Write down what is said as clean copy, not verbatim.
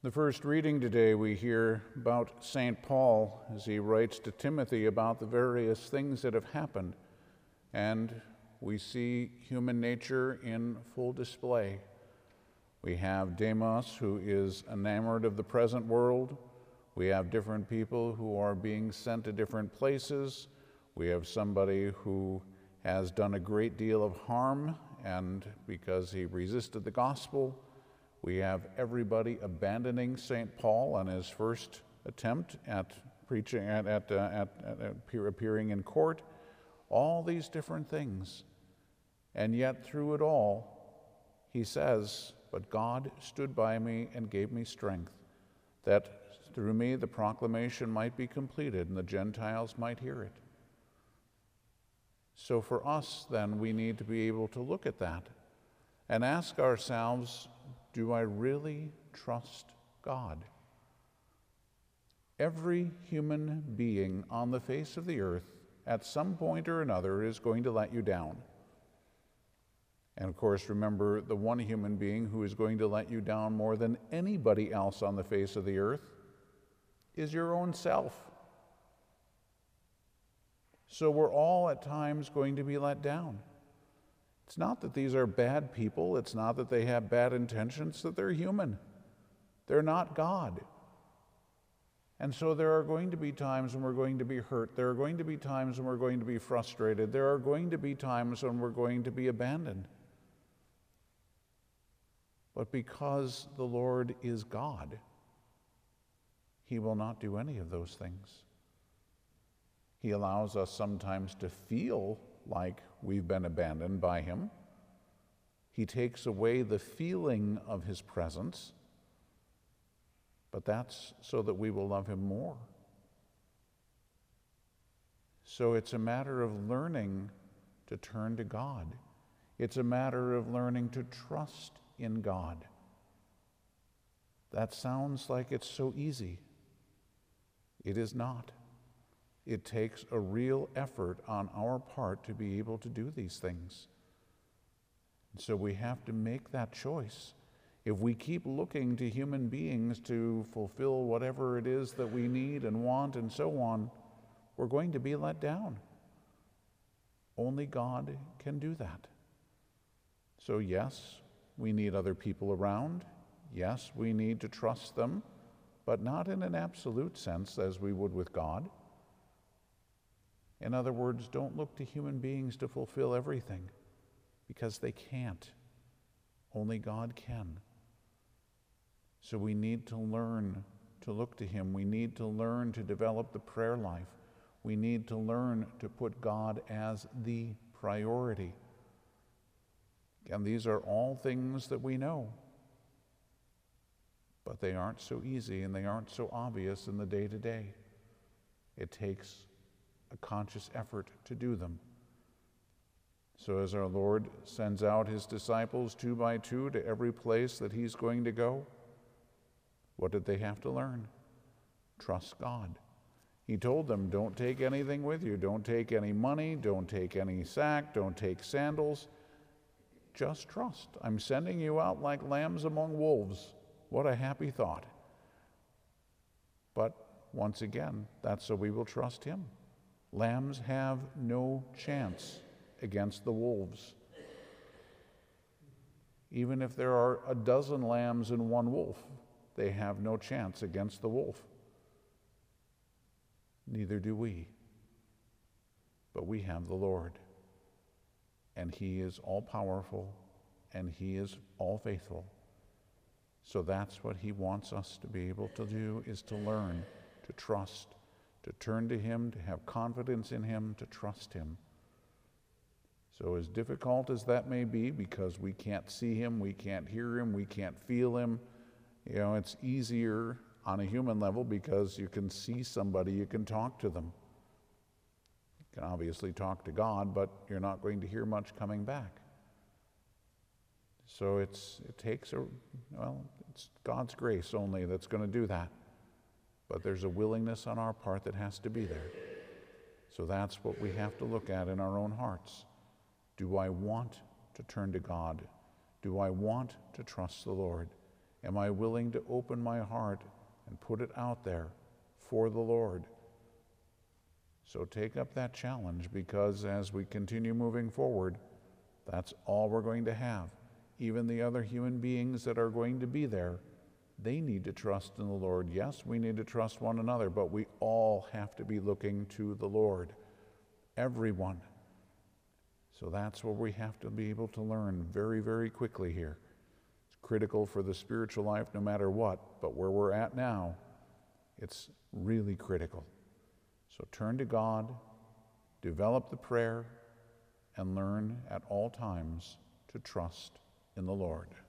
The first reading today, we hear about St. Paul as he writes to Timothy about the various things that have happened. And we see human nature in full display. We have Demas, who is enamored of the present world. We have different people who are being sent to different places. We have somebody who has done a great deal of harm, and because he resisted the gospel, we have everybody abandoning St. Paul on his first attempt at preaching, appearing in court. All these different things. And yet through it all, he says, "But God stood by me and gave me strength, that through me the proclamation might be completed and the Gentiles might hear it." So for us, then, we need to be able to look at that and ask ourselves, do I really trust God? Every human being on the face of the earth at some point or another is going to let you down. And of course, remember, the one human being who is going to let you down more than anybody else on the face of the earth is your own self. So we're all at times going to be let down. It's not that these are bad people. It's not that they have bad intentions, that they're human. They're not God. And so there are going to be times when we're going to be hurt. There are going to be times when we're going to be frustrated. There are going to be times when we're going to be abandoned. But because the Lord is God, He will not do any of those things. He allows us sometimes to feel like we've been abandoned by Him. He takes away the feeling of His presence, but that's so that we will love Him more. So it's a matter of learning to turn to God. It's a matter of learning to trust in God. That sounds like it's so easy. It is not. It takes a real effort on our part to be able to do these things. And so we have to make that choice. If we keep looking to human beings to fulfill whatever it is that we need and want and so on, we're going to be let down. Only God can do that. So yes, we need other people around. Yes, we need to trust them, but not in an absolute sense as we would with God. In other words, don't look to human beings to fulfill everything, because they can't. Only God can. So we need to learn to look to Him. We need to learn to develop the prayer life. We need to learn to put God as the priority. And these are all things that we know. But they aren't so easy and they aren't so obvious in the day-to-day. It takes a conscious effort to do them. So as our Lord sends out His disciples 2 by 2 to every place that He's going to go, what did they have to learn? Trust God. He told them, don't take anything with you. Don't take any money. Don't take any sack. Don't take sandals. Just trust. I'm sending you out like lambs among wolves. What a happy thought. But once again, that's so we will trust Him. Lambs have no chance against the wolves. Even if there are a dozen lambs and one wolf, they have no chance against the wolf. Neither do we. But we have the Lord. And He is all-powerful, and He is all-faithful. So that's what He wants us to be able to do, is to learn, to trust, to turn to Him, to have confidence in Him, to trust Him. So as difficult as that may be, because we can't see Him, we can't hear Him, we can't feel Him, it's easier on a human level because you can see somebody, you can talk to them. You can obviously talk to God, but you're not going to hear much coming back. So it's God's grace only that's going to do that. But there's a willingness on our part that has to be there. So that's what we have to look at in our own hearts. Do I want to turn to God? Do I want to trust the Lord? Am I willing to open my heart and put it out there for the Lord? So take up that challenge, because as we continue moving forward, that's all we're going to have. Even the other human beings that are going to be there, they need to trust in the Lord. Yes, we need to trust one another, but we all have to be looking to the Lord. Everyone. So that's what we have to be able to learn very, very quickly here. It's critical for the spiritual life no matter what, but where we're at now, it's really critical. So turn to God, develop the prayer, and learn at all times to trust in the Lord.